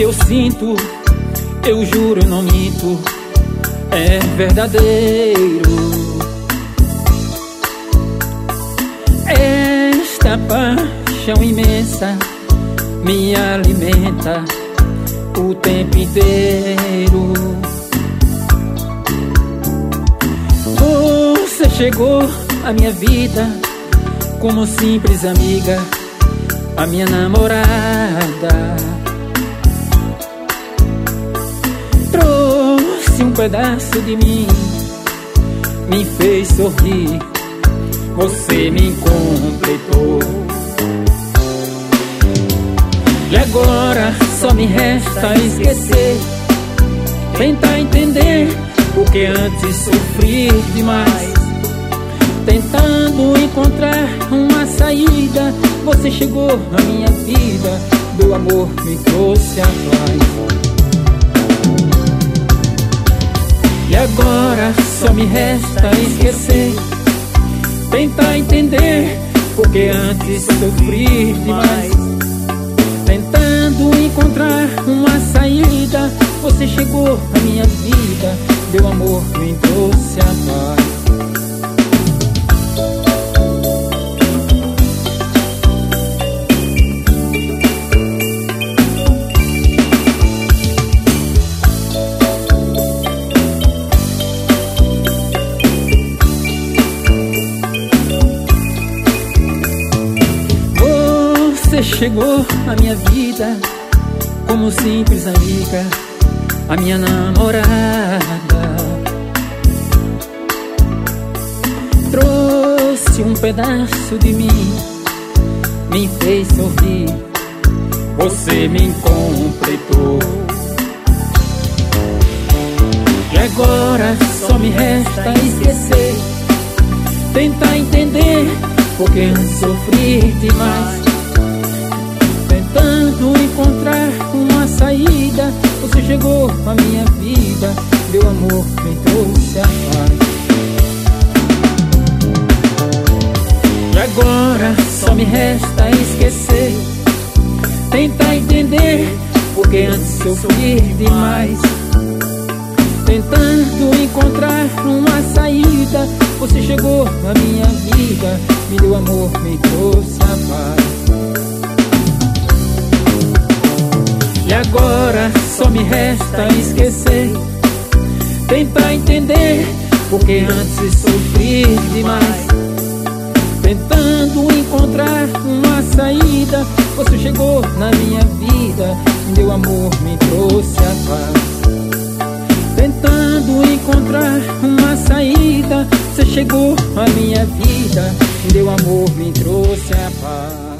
que eu sinto, eu juro, eu não minto, é verdadeiro. Esta paixão imensa me alimenta o tempo inteiro. Você chegou à minha vida como simples amiga, a minha namorada. Trouxe um pedaço de mim, me fez sorrir, você me completou. E agora só me resta esquecer, tentar entender porque antes sofri demais, tentando encontrar uma saída. Você chegou à minha vida, meu amor me trouxe a paz. E agora só me resta esquecer, tentar entender porque antes sofri demais, tentando encontrar uma saída. Você chegou à minha vida, meu amor me trouxe a paz. Você chegou à minha vida como simples amiga, a minha namorada. Trouxe um pedaço de mim, me fez sorrir, você me completou. E agora só me resta esquecer, tentar entender porque antes sofri demais, tentando encontrar uma saída. Você chegou à minha vida, meu amor me trouxe a paz. E agora só me resta esquecer, tentar entender porque antes sofri demais, tentando encontrar uma saída. Você chegou à minha vida, meu amor me trouxe a paz. E agora só me resta esquecer, tentar entender porque antes sofri demais, tentando encontrar uma saída. Você chegou na minha vida, meu amor me trouxe a paz. Tentando encontrar uma saída, você chegou à minha vida, meu amor me trouxe a paz.